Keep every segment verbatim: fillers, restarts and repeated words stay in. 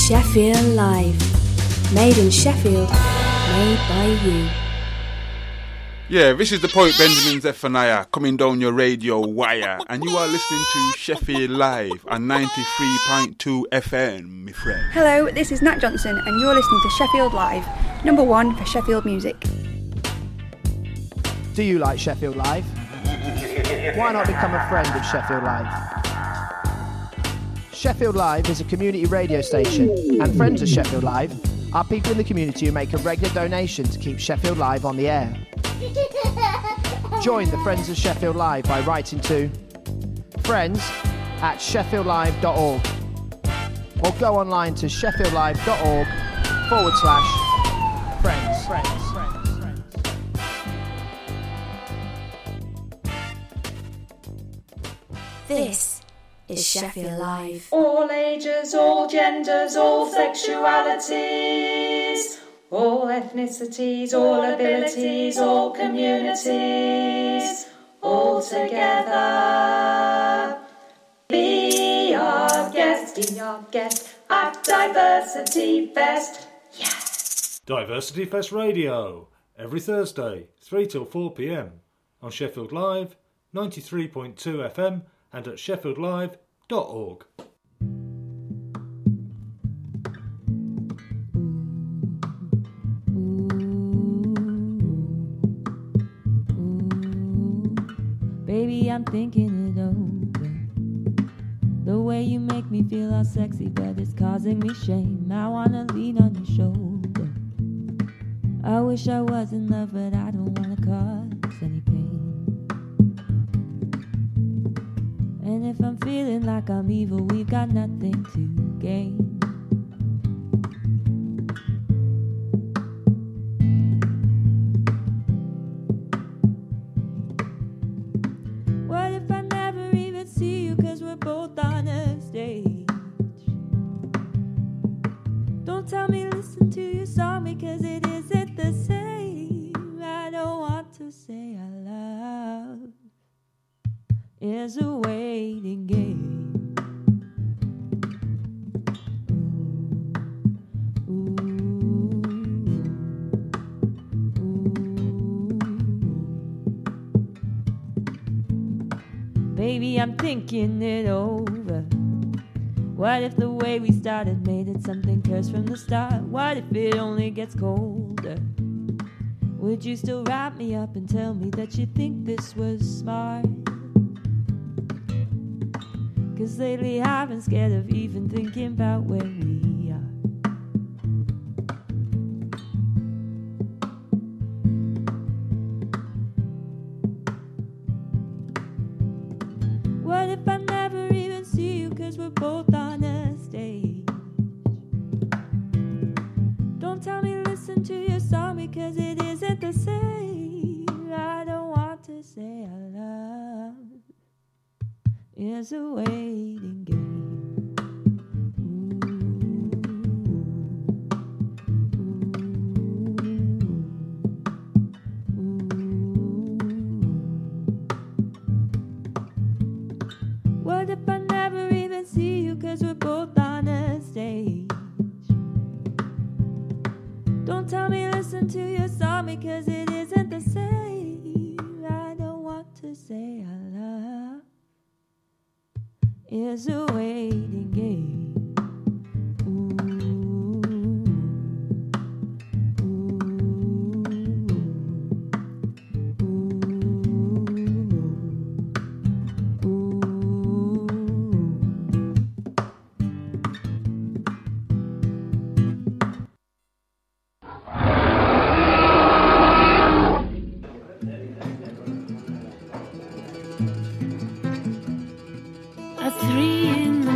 Sheffield Live. Made in Sheffield, made by you. Yeah, this is the poet Benjamin Zephaniah coming down your radio wire, and you are listening to Sheffield Live on ninety-three point two F M, my friend. Hello, this is Nat Johnson, and you're listening to Sheffield Live, number one for Sheffield music. Do you like Sheffield Live? Why not become a friend of Sheffield Live? Sheffield Live is a community radio station, and friends of Sheffield Live are people in the community who make a regular donation to keep Sheffield Live on the air. Join the Friends of Sheffield Live by writing to friends at sheffield live dot org or go online to sheffield live dot org forward slash friends. friends, friends, friends. This is Sheffield Live. All ages, all genders, all sexualities, all ethnicities, all abilities, all communities, all together. Be our guest, be our guest at Diversity Fest. Yes! Diversity Fest Radio, every Thursday, three till four p.m. on Sheffield Live, ninety-three point two F M and at sheffield live dot org. Baby, I'm thinking it over. The way you make me feel all sexy, but it's causing me shame. I wanna lean on your shoulder. I wish I was in love, but I don't wanna cause any pain. And if I'm feeling like I'm evil, we've got nothing to gain. What if I never even see you, cause we're both on a stage? Don't tell me listen to your song, because it isn't the same. I don't want to say I love. It's a waiting game. Ooh, ooh, ooh. Baby, I'm thinking it over. What if the way we started made it something cursed from the start? What if it only gets colder? Would you still wrap me up and tell me that you think this was smart? Cause lately I've been scared of even thinking about where we are. What if I never even see you, cause we're both on a stage? Don't tell me listen to your song, because it isn't the same. I don't want to say I love. It's a waiting game. What if I never even see you, cause we're both on a stage? Don't tell me listen to your song, because it isn't the same. I don't want to say I love. It's a waiting game. At three in the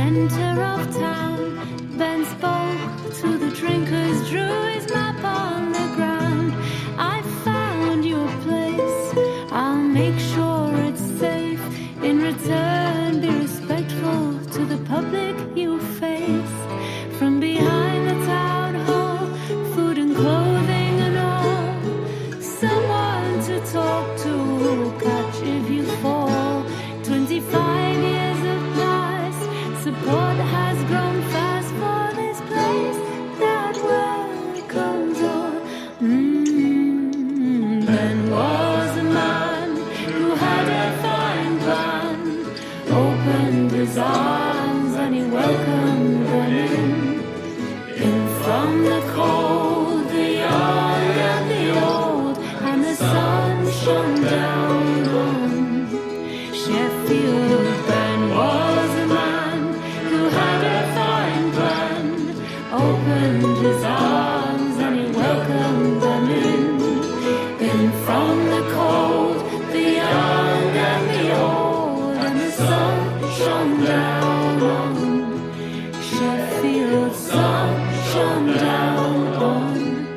centre of town. Ben spoke to the drinkers, drew his map on the ground. I found you a place, I'll make sure it's safe. In return, be respectful to the public you face. From behind the town hall, food and clothing and all, someone to talk to who'll catch if you fall. Twenty-five years of past, support has grown fast for this place that welcomes all. Mm-hmm. Ben was a man who had a fine plan, opened his arms and he welcomed them in. In from the cold, the young and the old, and the sun shone down on Sheffield. Ben was a man who had a fine plan, opened his arms and he welcomed them in. In from the cold, the young and the old, and the sun shone down on Sheffield. Sun shone down on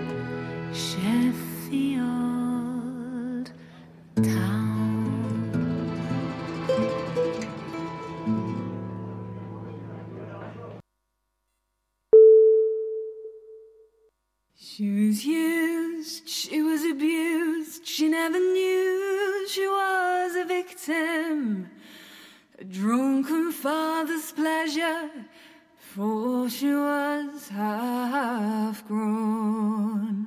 Sheffield town. She was used, she was abused, she never knew she was a victim. A drunken father's pleasure, for she was half grown.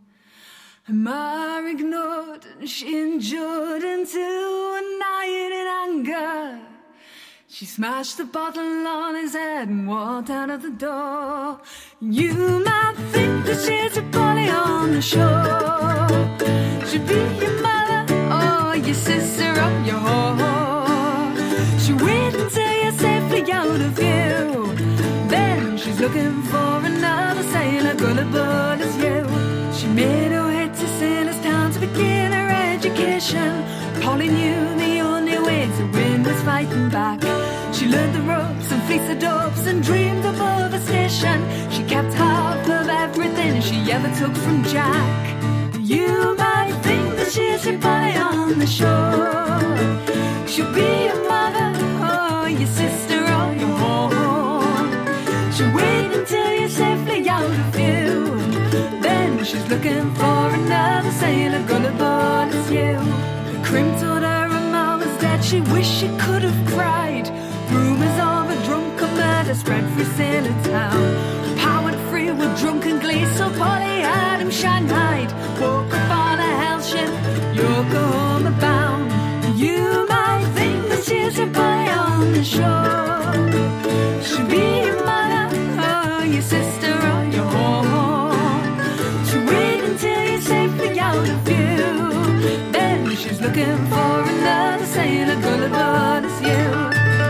Her mother ignored and she endured until one night in anger she smashed the bottle on his head and walked out of the door. You might think that she's a bully on the shore. She'd be your mother or your sister or your whore. She wait until you're safely out of view. Then she's looking for another sailor gullible as you. She made her way to Sailor's Town to begin her education. Polly knew the only way to win was fighting back. She learned the ropes and fleeced the dopes and dreamed above a station. She kept half of everything she ever took from Jack. You might think that she's your Polly on the shore. She'll be your mother or your sister or your whore. She'll wait until you're safely out of view. Then she's looking for another sailor gullible as you. The crimp told her her mom was dead. She wished she could have cried. Rumours of a drunken murder spread through Sailor Town. Powered free with drunken glee, so Polly had him shanghaied. Woke up on a hell ship, Yokohama bound. You might think that she's your Polly on the shore. She'll be your mother or your sister or your whore. She'll wait until you're safely out of view. Then she's looking for another sailor gullible as you.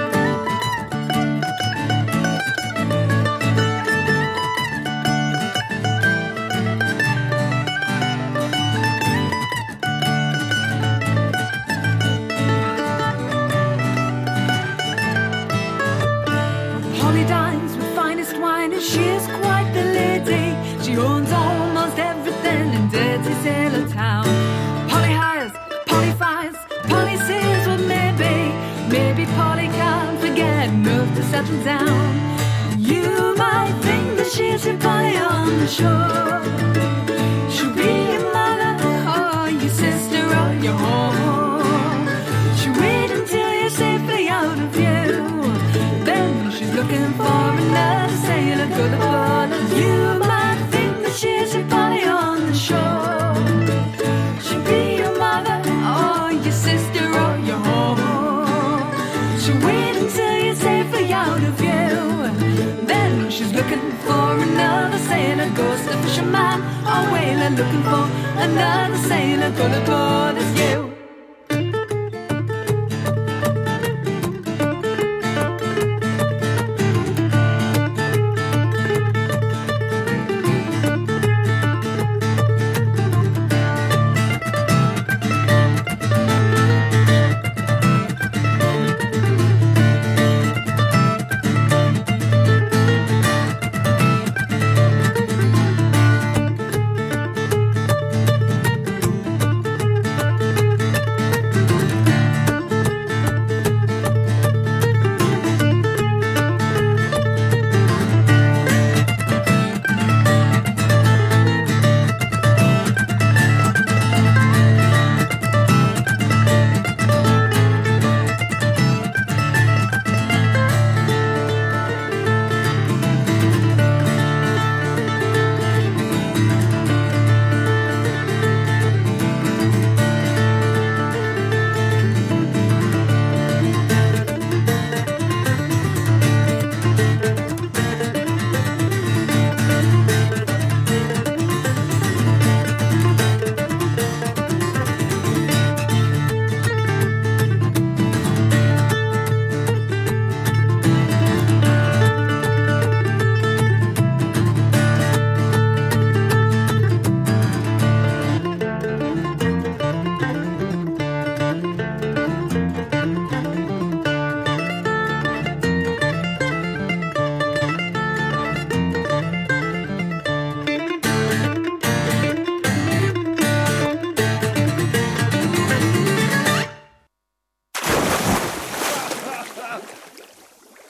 She is quite the lady. She owns almost everything in dirty Sailor Town. Polly hires, Polly fires, Polly sees what maybe. Maybe Polly can't forget enough to settle down. You might think that she's your Polly on the shore. She'll be your mother or your sister or your whore. She'll wait until you're safely out of view. Then she's looking for another sailor gullible as you. Might think that she's your Polly on the shore. She'll be your mother or your sister or your whore. She'll wait until you're safely out of view. Then she's looking for another sailor, ghost, a fisherman or whaler. Looking for another sailor gullible as you.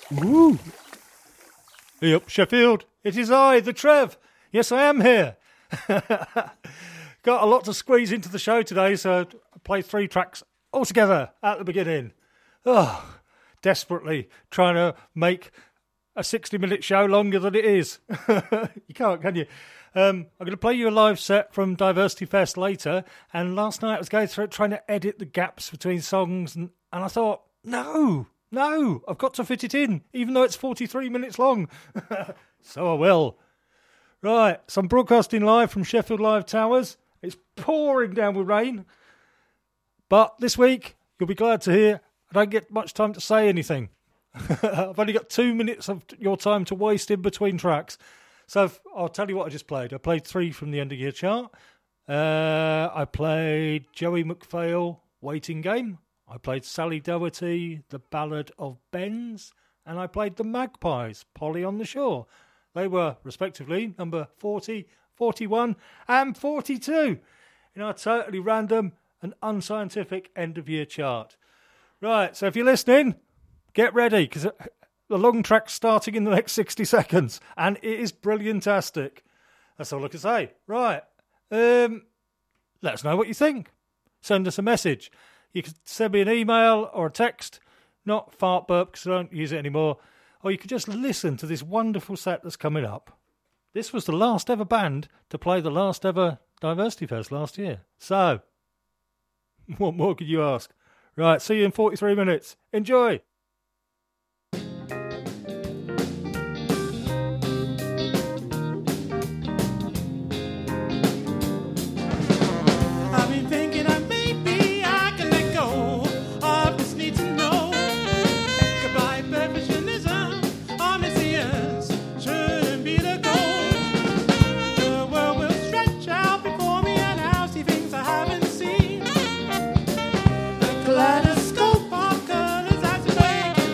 Woo! Hey up, Sheffield. It is I, the Trev. Yes, I am here. Got a lot to squeeze into the show today, so I played three tracks all together at the beginning. Oh, desperately trying to make a sixty-minute show longer than it is. You can't, can you? Um, I'm going to play you a live set from Diversity Fest later, and last night I was going through it trying to edit the gaps between songs, and, and I thought, no, no, I've got to fit it in, even though it's forty-three minutes long. So I will. Right, so I'm broadcasting live from Sheffield Live Towers. It's pouring down with rain. But this week, you'll be glad to hear, I don't get much time to say anything. I've only got two minutes of your time to waste in between tracks. So I'll tell you what I just played. I played three from the end of year chart. Uh, I played Joey McPhail, Waiting Game. I played Sally Doherty, The Ballad of Benz. And I played the Magpies, Polly on the Shore. They were, respectively, number forty, forty-one and forty-two in our totally random and unscientific end-of-year chart. Right, so if you're listening, get ready, because the long track's starting in the next sixty seconds, and it is brilliantastic. That's all I can say. Right, um, let us know what you think. Send us a message. You can send me an email or a text, not fart burp, because I don't use it anymore. Or you could just listen to this wonderful set that's coming up. This was the last ever band to play the last ever Diversity Fest last year. So, what more could you ask? Right, see you in forty-three minutes. Enjoy! Kaleidoscope of colours as it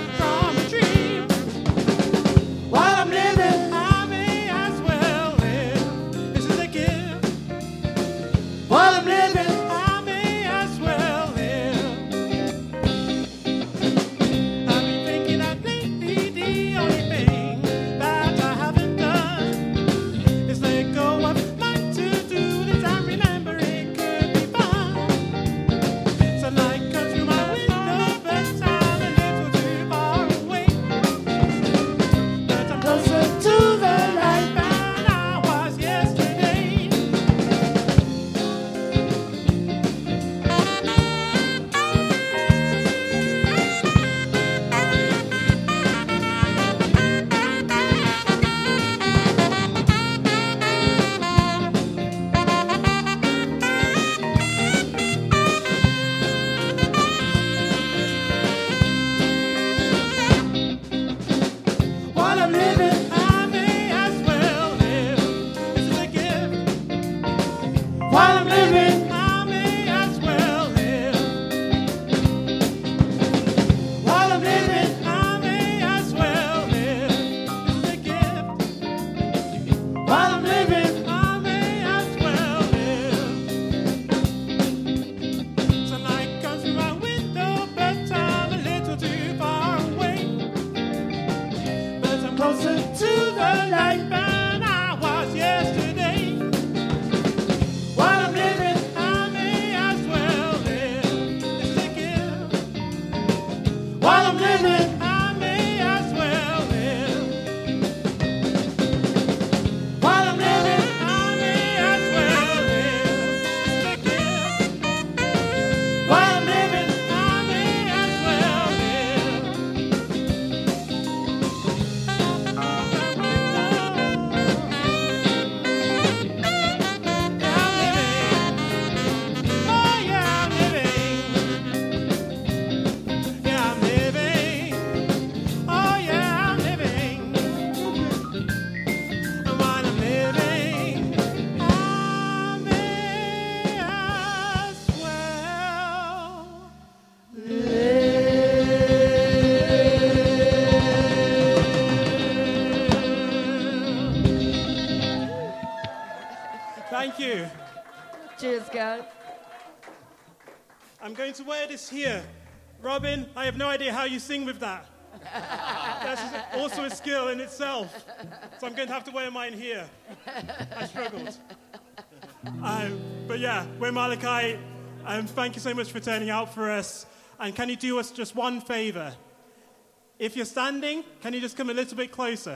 Thank you. Cheers, girl. I'm going to wear this here. Robin, I have no idea how you sing with that. That's also a skill in itself. So I'm going to have to wear mine here. I struggled. Um, but yeah, we're Malachite. Um, thank you so much for turning out for us. And can you do us just one favor? If you're standing, can you just come a little bit closer?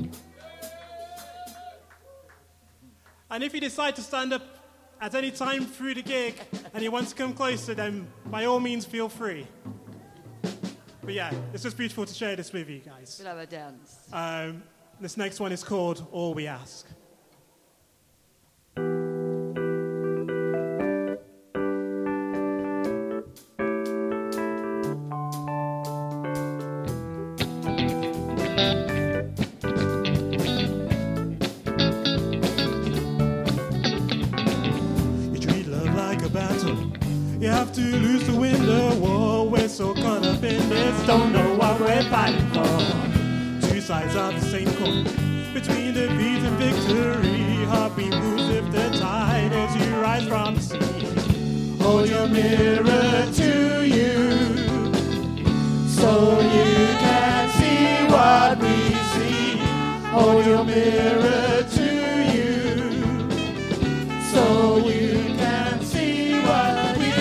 And if you decide to stand up at any time through the gig and you want to come closer, then by all means feel free. But yeah, it's just beautiful to share this with you guys. We'll have a dance. Um, this next one is called All We Ask. You have to lose to win the war. We're so caught up in this, don't know what we're fighting for. Two sides of the same coin, between defeat and victory. Heartbeat moves with the tide as you rise from the sea. Hold your mirror to you, so you can see what we see. Hold your mirror to you, so you can see what we see.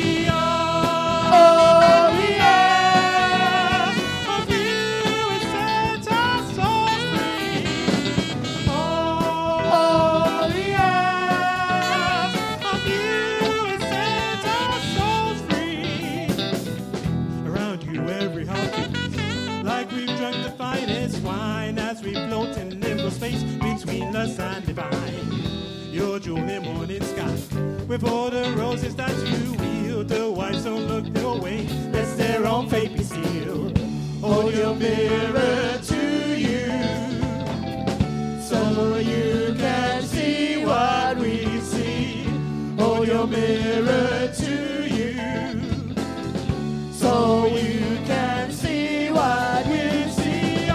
Space between us and divine. Your jewel morning sky, with all the roses that you wield. The wise don't look your way, lest their own fate be sealed. Hold your mirror to you, so you can see what we see. Hold your mirror to you, so you can see what we see.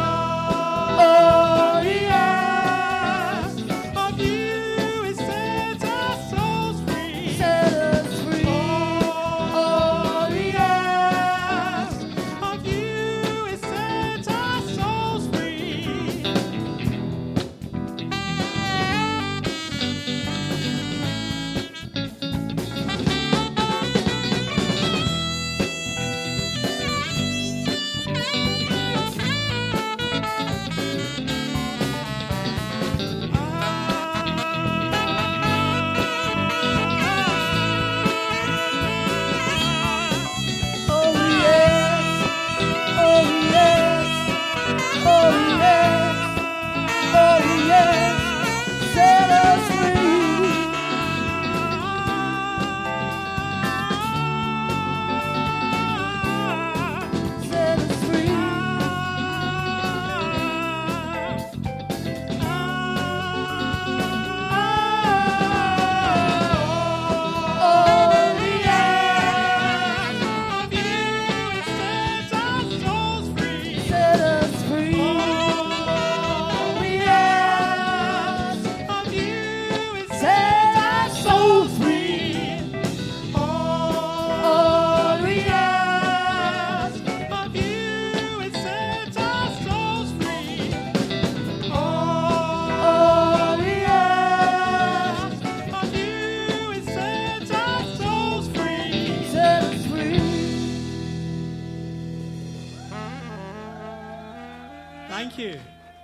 Thank you.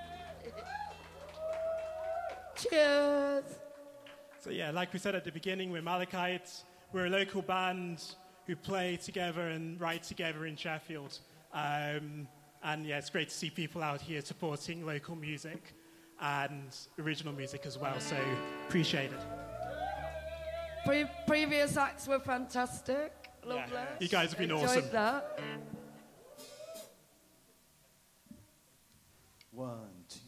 Cheers. So yeah, like we said at the beginning, we're Malachites. We're a local band who play together and write together in Sheffield. Um, and yeah, it's great to see people out here supporting local music and original music as well. So appreciate it. Pre- previous acts were fantastic. Lovely. Yeah, you guys have been Enjoyed awesome. That. One, two,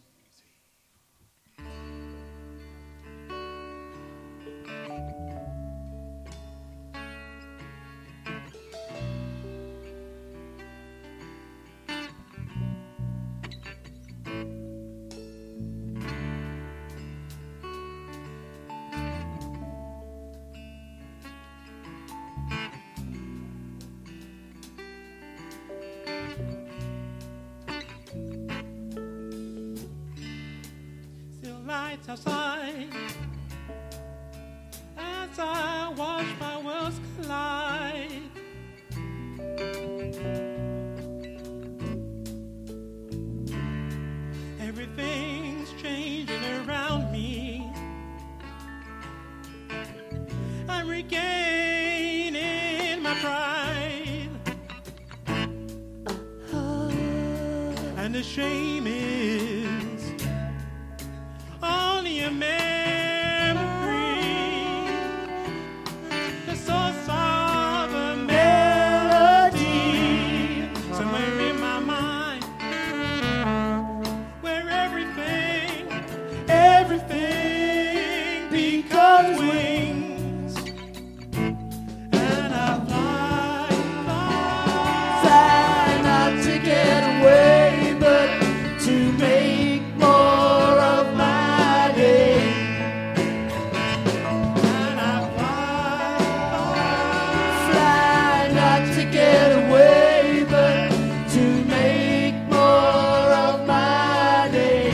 lights outside as I watch my worlds collide. Everything's changing around me. I'm regaining my pride. And the shame is only a memory, the source of a melody somewhere in my mind, where everything, everything becomes wings, and I fly, fly, fly not to get away, but to make more of my day. And I fly, fly, fly not to get away, but to make more of my day.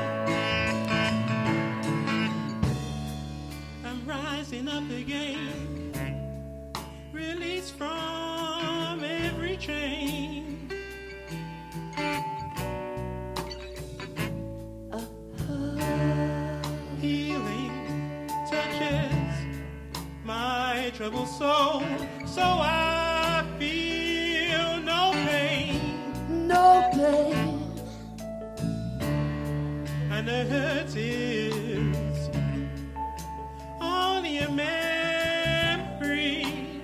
I'm rising up again, released from every chain. Healing touches my troubled soul, so I feel no pain, no pain, and the hurt is only a memory.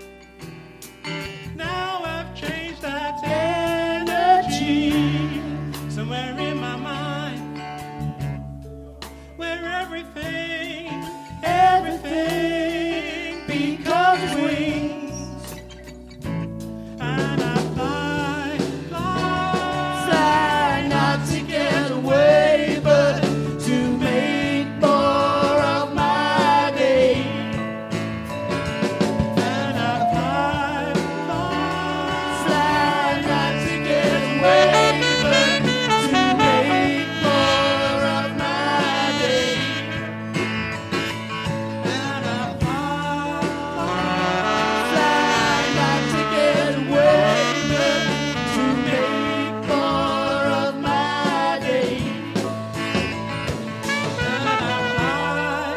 Now I've changed that energy somewhere in my mind, where everything, everything becomes wings, and I fly, fly, fly not to get away, but to make more of my day. And I fly, fly, fly not to get away, but to make more of my day. And I fly, fly not to get away, but to make more of my day. And I fly,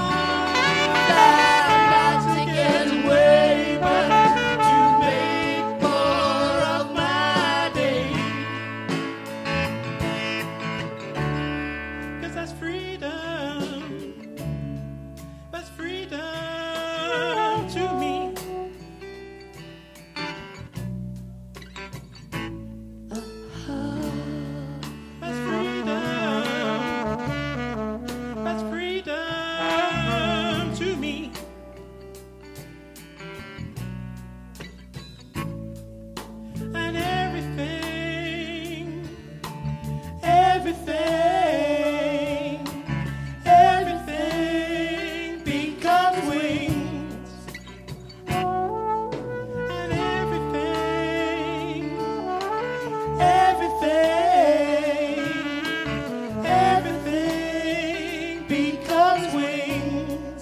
fly not to get away, but to make more of my day. 'Cause that's freedom, that's freedom to me. That's freedom, that's freedom to me. And everything, everything, everything becomes wings. And everything, everything, everything becomes wings.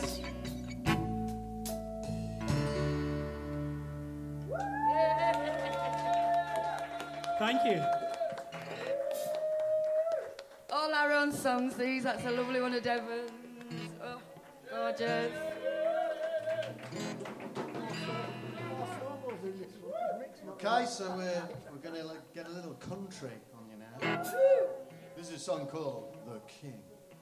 Thank you. All our own songs, these. That's a lovely one of Devon's. Oh, gorgeous. Okay, so we're, we're going to like, get a little country on you now. This is a song called The King.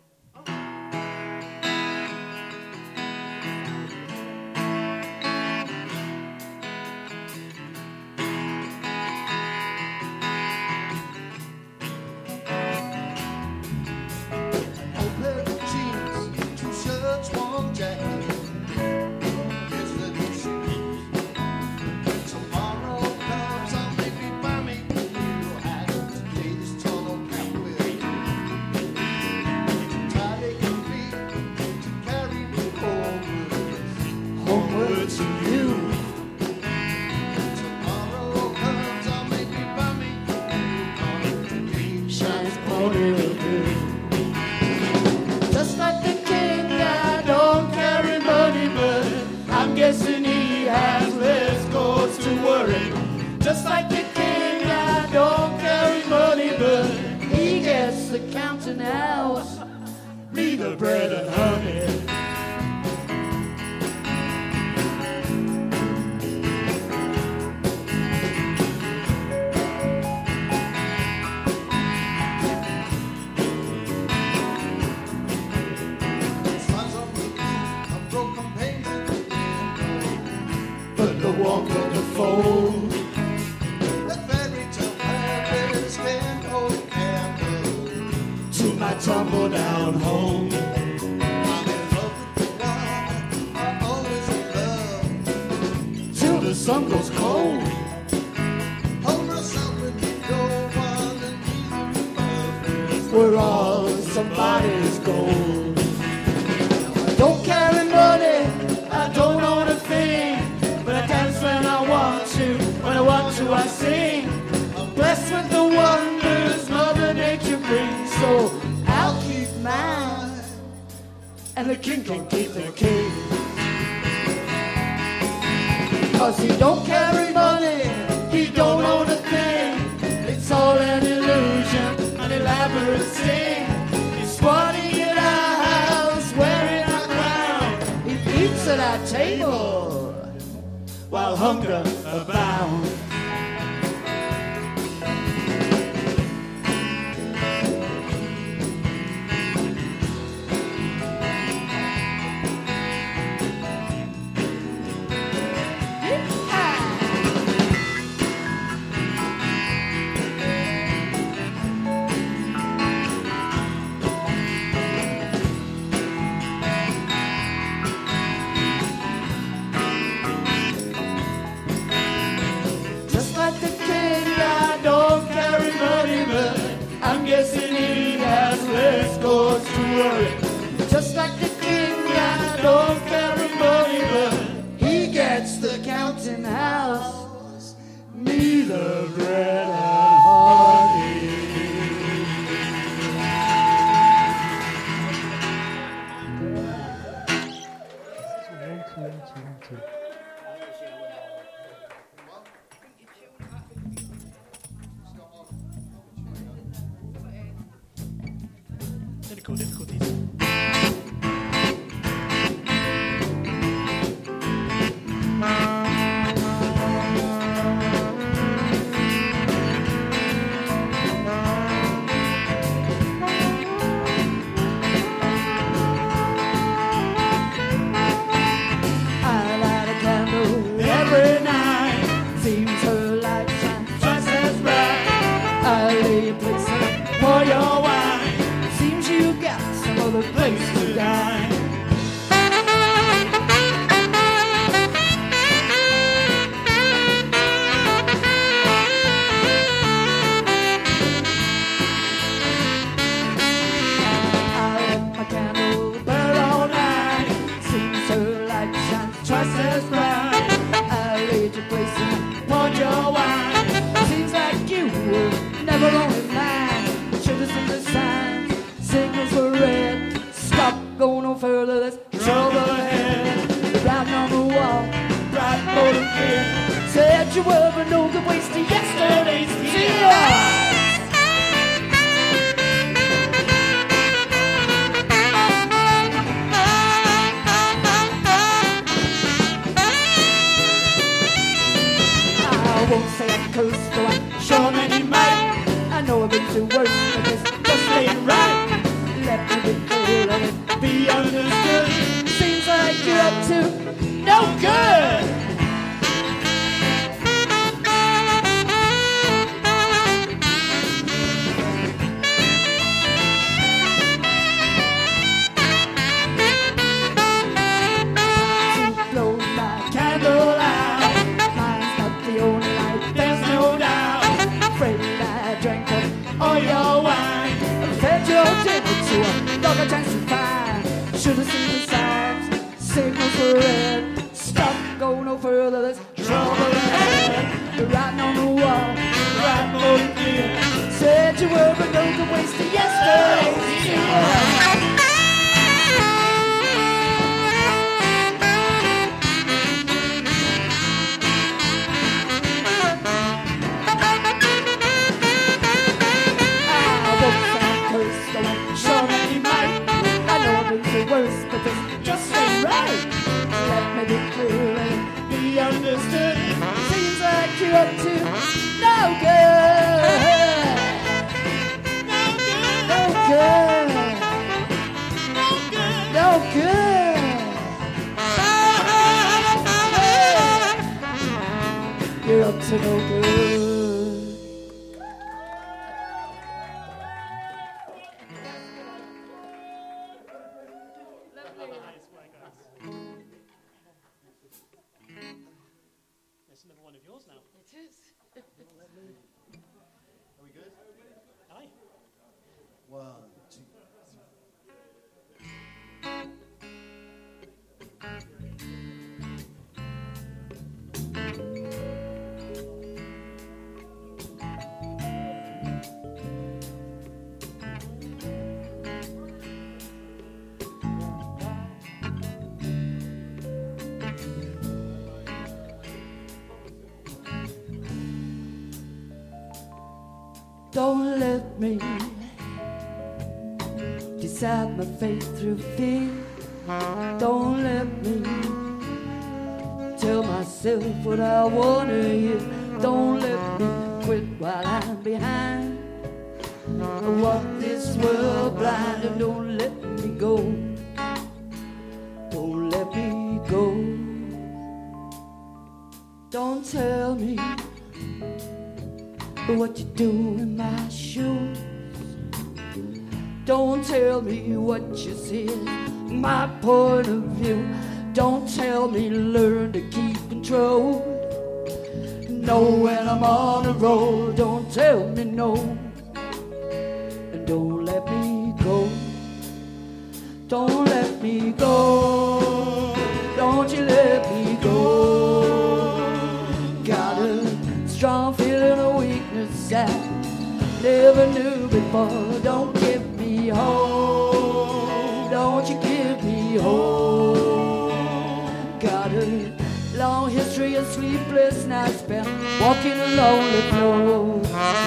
Open jeans, two shirts, one jacket. Here's the new shoes. Tomorrow comes, I'll maybe buy me a new hat. Today this tunnel cap will tie your feet to carry me homeward, homeward to you. Tomorrow comes, I'll maybe buy me a new car. Shines on your head. the counting house, me the bread and honey. But the walk of the fold, The fairy tale Paris can hold candle. to my tumble down home. I'm in love with the one, I'm always in love. Till the sun goes cold. Hold myself when you go on and easy. We're all somebody's gold. I don't carry money, I don't own a thing, but I dance when I want to, when I want to I sing. I'm blessed with the wonders Mother Nature brings, so I'll keep mine, and the king can keep the king. Cause he don't carry money, he don't own a thing, it's all an illusion, an elaborate sting. He's squatting in our house, wearing our crown. He eats at our table, while hunger abounds. Just like the king, I don't carry money, but I'm guessing he has less cause to worry. Just like the king, I don't carry money, but he gets the counting house, me the bread and honey. Technical difficulties. I light a candle every night, seems her light shines twice as bright. I lay a place and pour your wine, seems you got some other place to dine. I let my candle burn all night, seems her light shines twice as bright. I laid your place and poured your wine, seems like you were never only mine. Should've seen the signs, signals were red. Stop, go no further, there's trouble ahead. The writing on the wall, bright, bold and clear, said you were but no good waste to yesterday's tears. I won't say I curse, though I'm sure many might. I know I've been through worse, but this just ain't right. Let me be clear, let it be understood. Seems like you're up to no good. To blow my candle out, mine's not the only light, there's no doubt. Afraid I drank up all your wine, and fed your dinner to a dog a chance to find. Should've seen the signs, signals were red. Stop, go no further, there's trouble ahead. The writing on the wall, right more than clear, said you were but no good waste of yesterday's tears. I won't sound cursed, no good. No good. No good. You're up to no good. That's another one of yours now. It is. Are we good? Aye. One, two. Don't let me decide my fate through fear. Don't let me tell myself what I wanna hear. Don't let me quit while I'm behind. Walk this world blind and don't let me go. Don't let me go. Don't tell me what you do in my shoes. Don't tell me what you see, my point of view. Don't tell me to learn to keep control. Know when I'm on the road. Don't tell me no, and don't let me go. Don't let me go. Don't you let me go. Got a strong feeling of weakness I never knew before. Don't give me hope. Don't you give me hope. Got a long history of sleepless nights spent walking a lonely floor.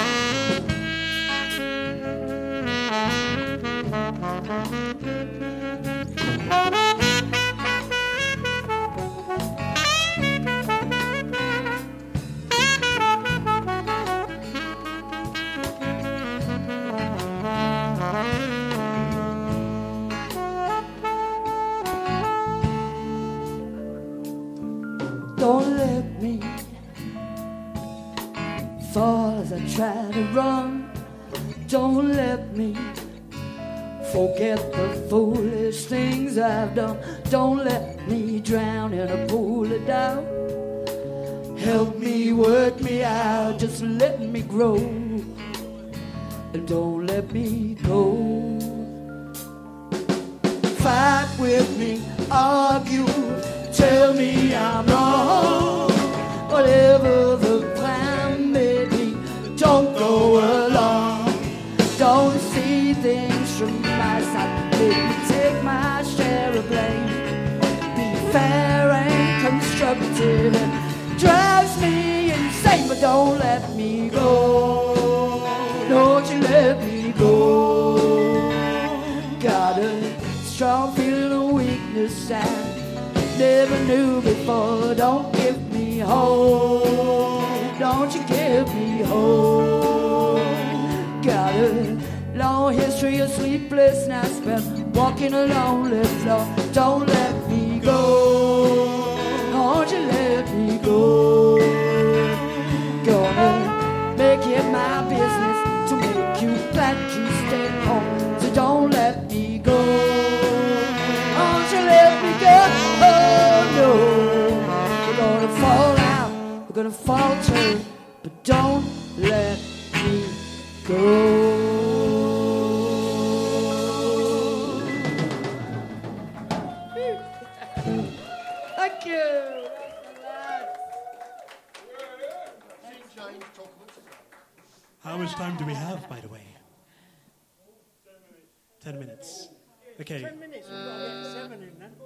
Don't let me fall as I try to run. Don't let me forget the foolish things I've done. Don't let me drown in a pool of doubt. Help me work me out, just let me grow. And don't let me go. Fight with me, argue, tell me I'm wrong. Whatever the plan may be, don't go along. Don't see things from my side, let me take my share of blame. Be fair and constructive, and drives me insane. But don't let me go. Don't you let me go. Got a strong feeling of weakness I never knew before. Don't give me hope. Don't you give me hope. Got a long history of sleepless nights spent walking a lonely floor. Don't let me go. Don't you let me go. Gonna make it my business to make you glad you stay home. So don't let me go. Don't you let me go. Oh no. We're gonna fall out. We're gonna falter. But don't let me go. Thank you. How much time do we have, by the way? Ten minutes. Okay. Ten minutes, we've got to get seven in then.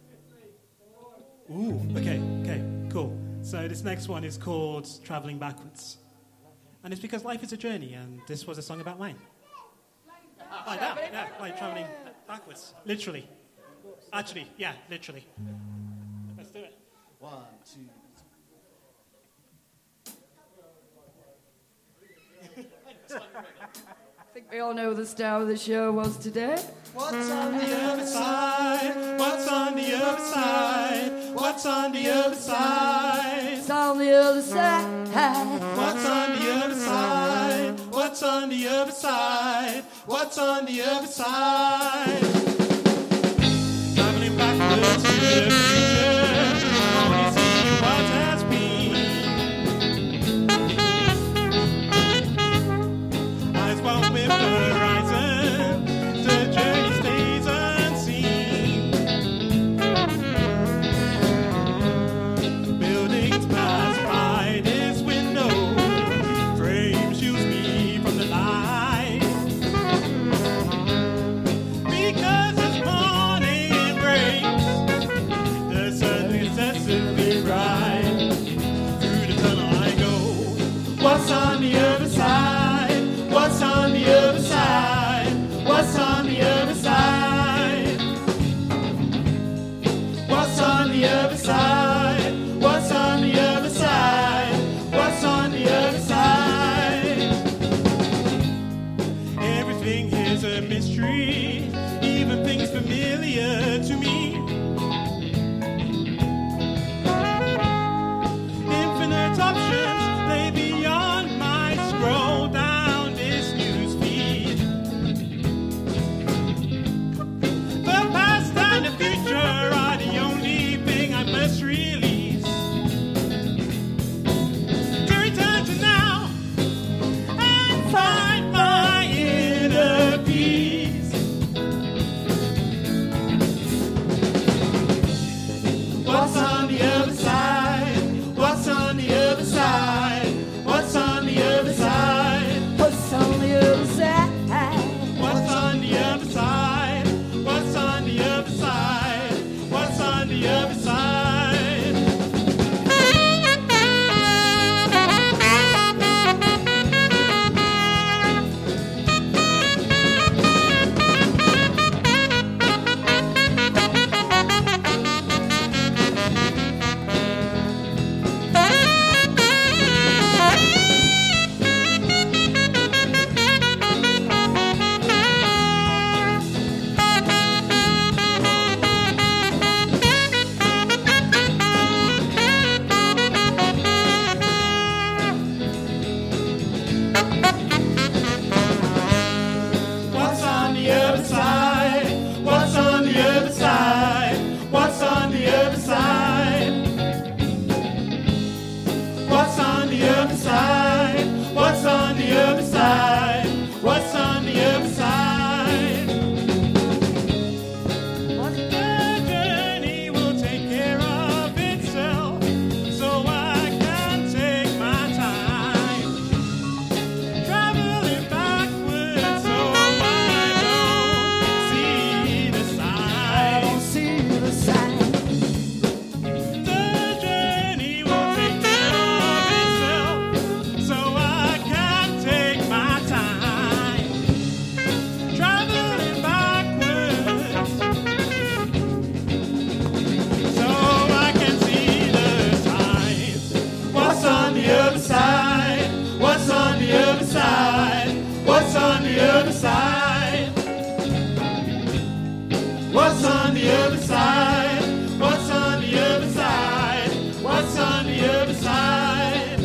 Ooh, okay, okay, cool. So this next one is called Traveling Backwards. And it's because life is a journey, and this was a song about mine. Like that, yeah, like traveling backwards. Literally. Actually, yeah, literally. Let's do it. One, two, I think we all know who the star of the show was today. What's on the other side? What's on the other side? What's on the other side? It's on the other side. What's on the other side? What's on the other side? What's on the other side? Traveling backwards to the future, only seeing what has been. Eyes wide with the horizon, the journey stays unseen. Buildings pass by this window, frame shields me from the light. Because as morning breaks, the sun is excessively bright. Through the tunnel I go. What's on the other side? What's on the other side? What's on the other side? What's on the other side? What's on the other side? What's on the other side? Everything is a mystery, even things familiar to me. Infinite options lay beyond my scroll down this news feed. The past and the future are the only thing I must release. To return to now and find my inner peace. What's on the other side? What's on the other side? What's on the other side? What's on the other side? What's on the other side? What's on the other side? What's on the other side? What's on the other side? What's on the other side? What's on the other side? What's on the other side? What's on the other side? What's on the other side? The journey will take care of itself, so I can take my time. Traveling backwards, so I don't see the sign. See the sign. The journey will take care of itself, so I can take my time. Traveling backwards, so I can see the signs. What's on the other side? What's on the other side? What's on the other side? What's on the other side? What's on the other side? What's on the other side?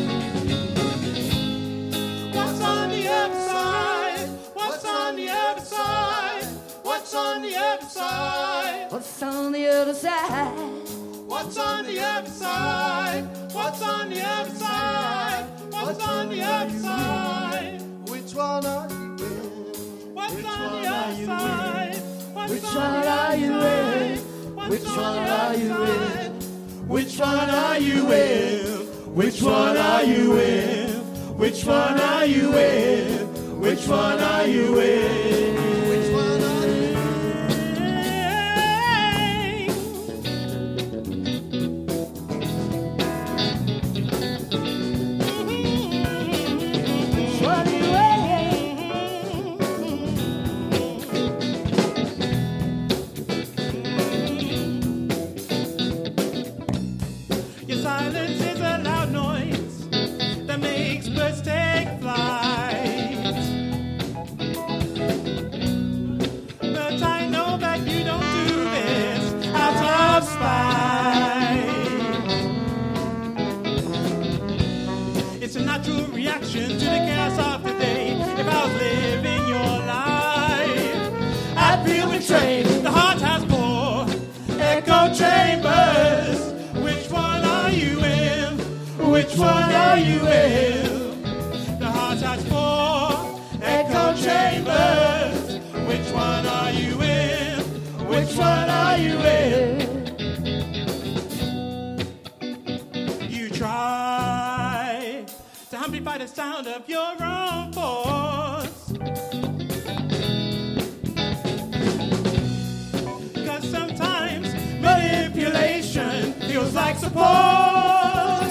What's on the other side? What's on the other side? What's on the other side? What's on the other side? What's on the other side? What's on the other side? What's on the other side? Which one are you in? What's on the other side? Which one are you in? Which one are you in? Which one are you in? Which one are you in? Which one are you in? Which one are you in? Which one are you Which one are you Your silence is a loud noise that makes birds take flight. solution to the chaos of today. If I was living your life, I'd feel betrayed. The heart has four echo chambers. Which one are you in? Which one are you in? The heart has four echo chambers. Which one are you in? Which one are you in? You try to amplify the sound of your own voice, 'cause sometimes manipulation feels like support.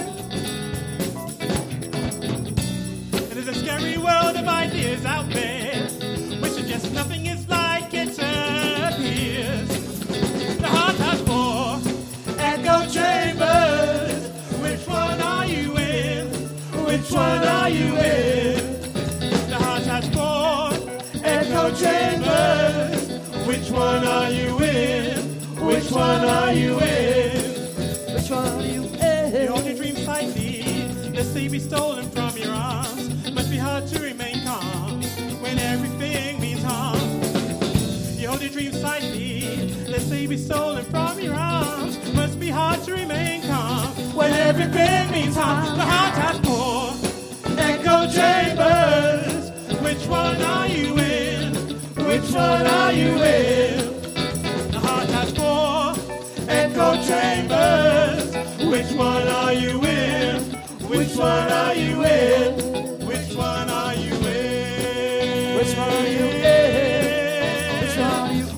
And there's a scary world of ideas out there which suggest nothing is like it appears. The heart has four echo chambers. Which one are you in? Which one are you in? The heart has four echo chambers. Which one are you in? Which one are you in? Which one are you in? You hold your dreams tightly, lest they be stolen from your arms. Must be hard to remain calm when everything means harm. You hold your dreams tightly, lest they be stolen from your arms. Must be hard to remain calm when everything means harm. The heart has four echo chambers. Which one are you in? Which one are you in? The heart has four echo chambers. Which one are you in? Which one are you in? Which one are you in? Which one are you in? Which one are you in?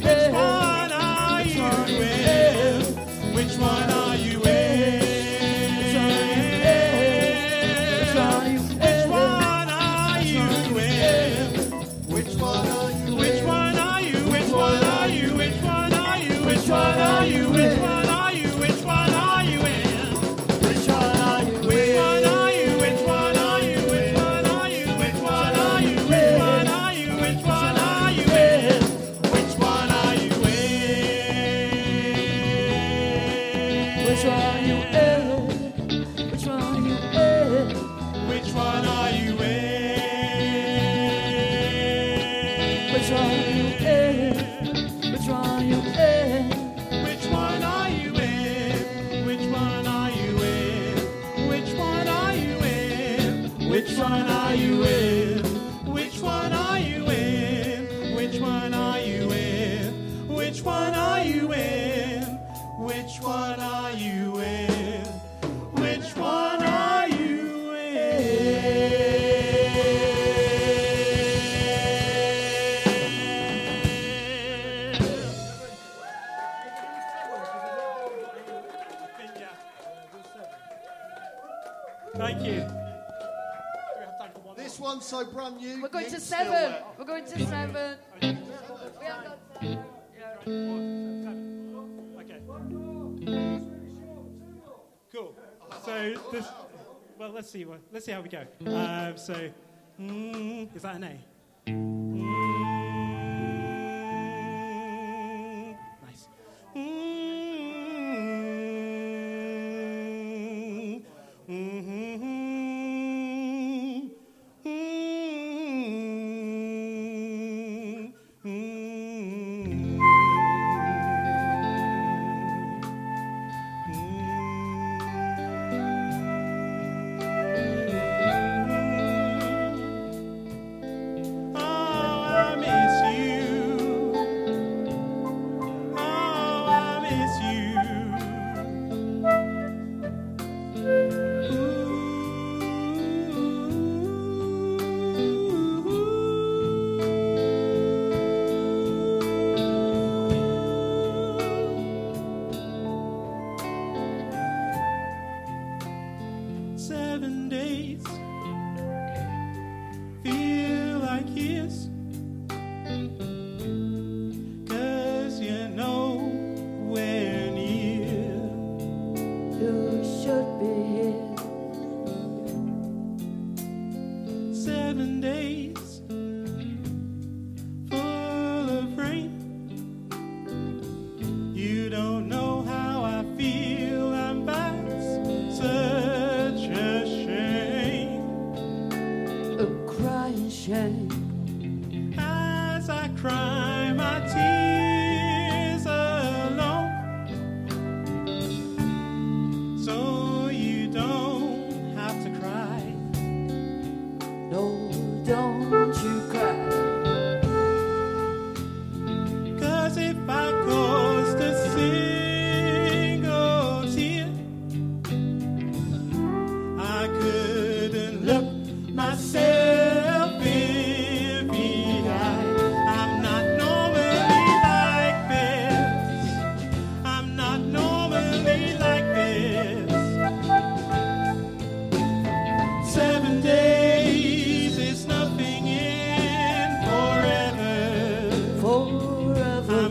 Which one are you in? Which one are you in? Which one are you in? Which one are you in? Which one are you? Which one are you? Which one are you? Which one are you? Which one are you? Which one are you in? Which one are you? Which one are you? Which one are you? Which one are you? Which one are you? Which one are you? Which one are you in? Which one are you in? Which one are you in? Which one are you in? Which one are you in? Which one are you in? Which one are you in? Which one are you in? Which one are you in? Which one are you in? Which one are you in? Which one are you in? Which one are you in? Which one are you in? Which one are you in? Which one are you Thank you. This one's so brand new. We're going you to can still seven. wear. We're going to seven. We haven't got seven. Okay. Cool. So this. Well, let's see. Let's see how we go. Um, so, mm, is that an A? Mm, nice. Mm, mm-hmm. Ah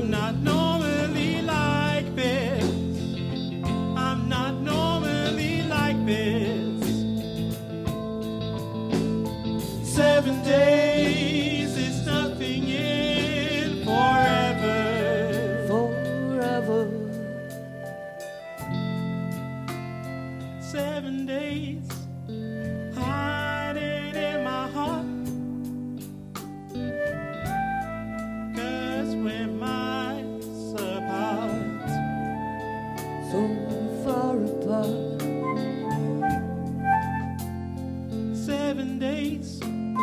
I'm not normally like this. I'm not normally like this. Seven days is nothing in forever. Forever. Seven days hiding in my heart. 'Cause we're miles apart. So far apart. Seven days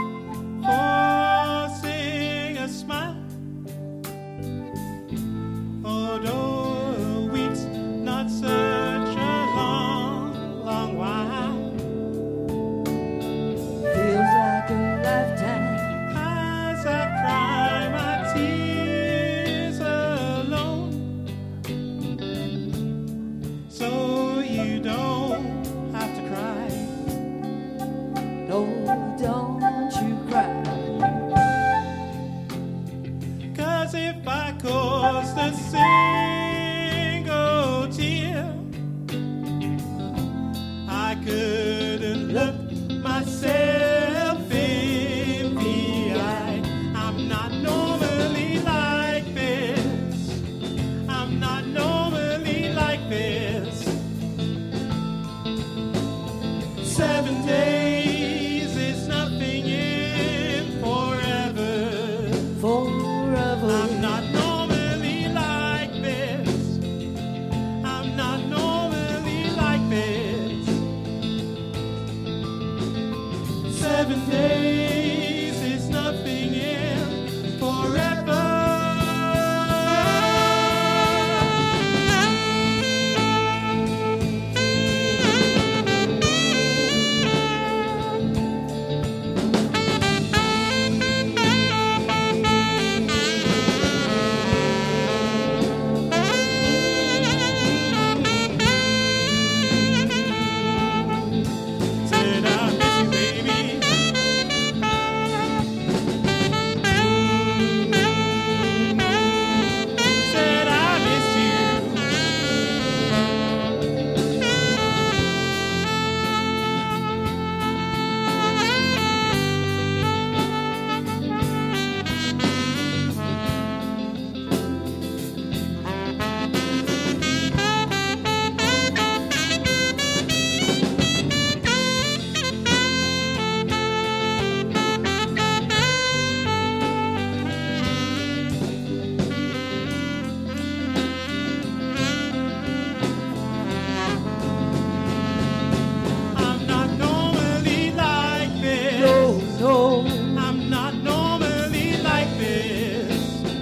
forcing a smile. Although a week's not such a long, long while. Feels like a lifetime. As I cry my tears alone. So you don't have to cry. No, don't you cry. 'Cause if I caused a single tear, I couldn't look myself in the eye. I'm not normally like this. I'm not normally like this. Seven days is nothing in forever. Forever. I'm not normally like this. I'm not normally like this. Seven days is nothing in forever. Said I miss you, baby. Said I miss you. I'm not normally like this. No, no. I'm not normally like this.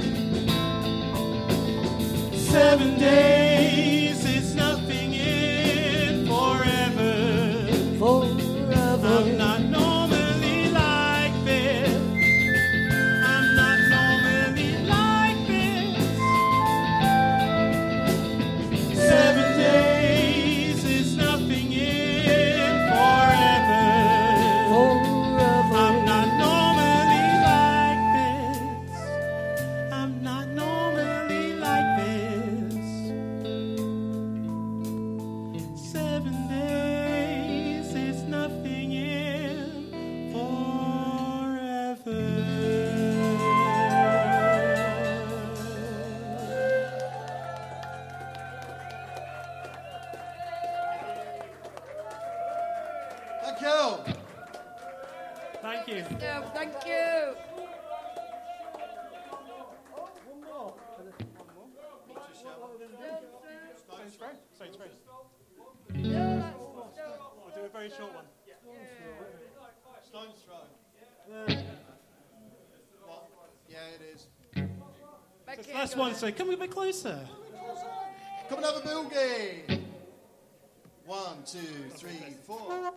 Seven days is nothing in forever. Forever. I'm not normally like this. I'm not normally like this. Seven days is nothing in forever. Forever. I'm not normally like this. I'm not normally like this. Seven days is nothing in forever. Thank you. Thank you. Yeah, thank you. Stone's throw. I'll do a very short one. Stone's throw. What? Yeah, it is. Just last one, so come a bit closer. Come and have a boogie. One, two, three, four.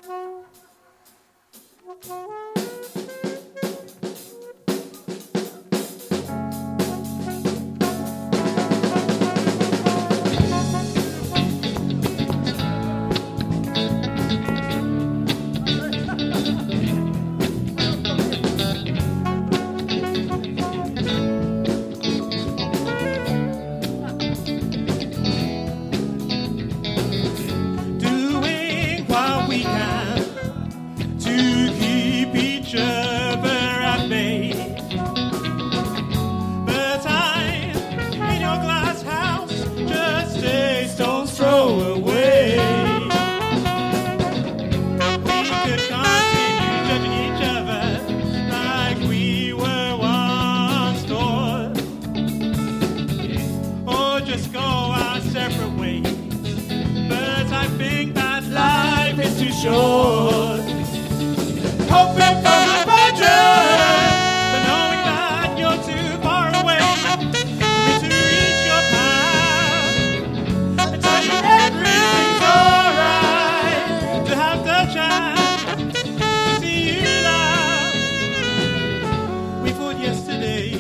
short. Hoping for the better, but knowing that you're too far away for me to reach your path. And tell you everything's alright, to have the chance to see you laugh. We thought yesterday,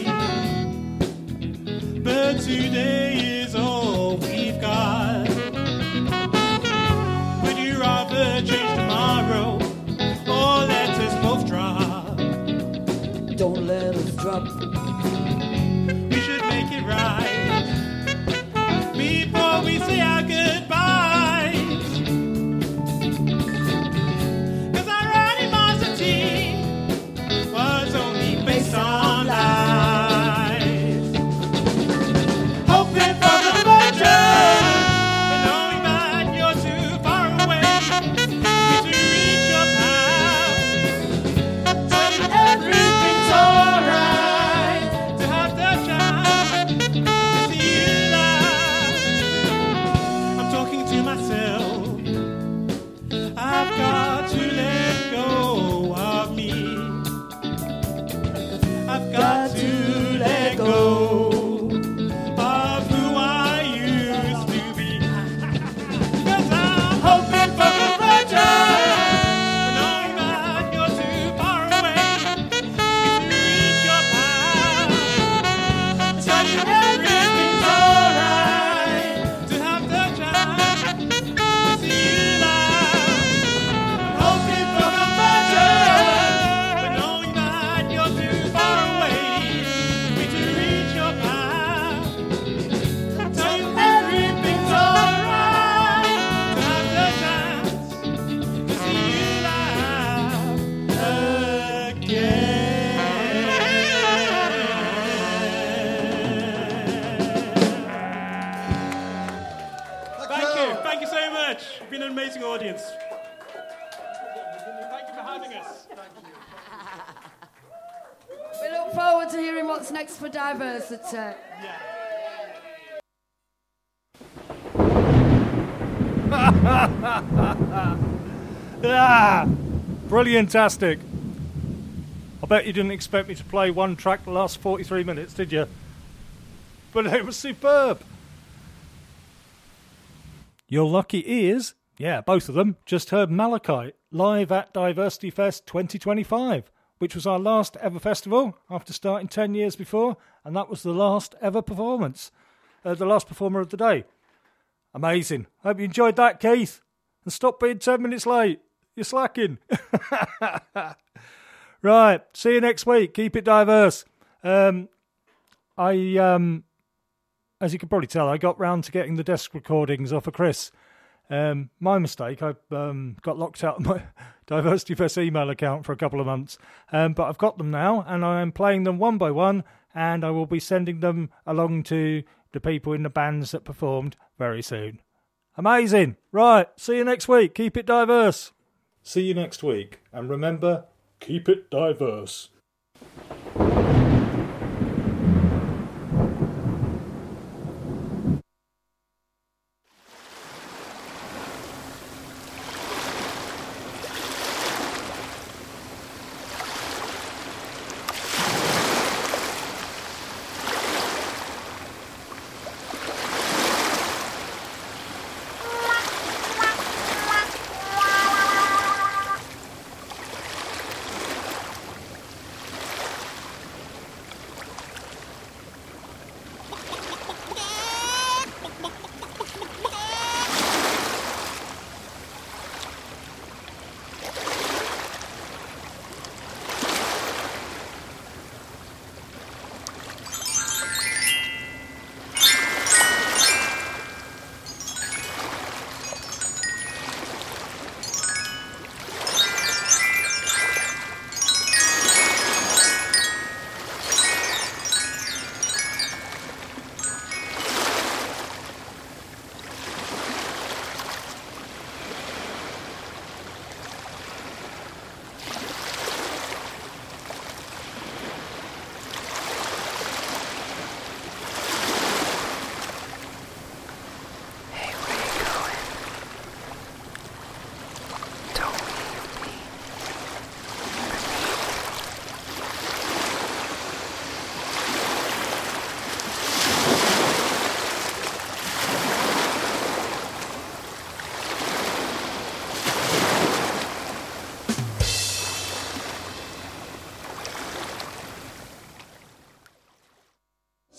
but today is all we've got. Would you rather change tomorrow, or let us both drop? Don't let us drop. We should make it right before we say our goodbyes. 'Cause our animosity was only based on lies. Hoping for the better, but knowing that you're too far away to reach your path. Tell you everything's alright, to have the chance to see you laugh. I'm talking to myself. I've got to let go of me. I've got to let go of who I used to be. 'Cause I'm hoping for the better, but knowing that you're too far away to reach your path. Tell you everything's alright, to have the chance to see you laugh. Hoping for the better, but knowing that you're too far away for me to reach your path. Tell you everything's alright, to have the chance to see you laugh again. Thank you, thank you so much. You've been an amazing audience. Thank you for having us. We look forward to hearing what's next for Diversity. Ah, brilliantastic. I bet you didn't expect me to play one track the last forty-three minutes, did you? But it was superb. Your lucky ears, yeah, both of them, just heard Malachite live at Diversity Fest twenty twenty-five, which was our last ever festival after starting ten years before, and that was the last ever performance, uh, the last performer of the day. Amazing. Hope you enjoyed that, Keith. And stop being ten minutes late. You're slacking. Right, see you next week. Keep it diverse. Um, I, um, as you can probably tell, I got round to getting the desk recordings off of Chris. Um, my mistake. I um, got locked out of my Diversity Fest email account for a couple of months. Um, but I've got them now, and I'm playing them one by one, and I will be sending them along to the people in the bands that performed very soon. Amazing. Right, see you next week. Keep it diverse. See you next week. And remember, keep it diverse.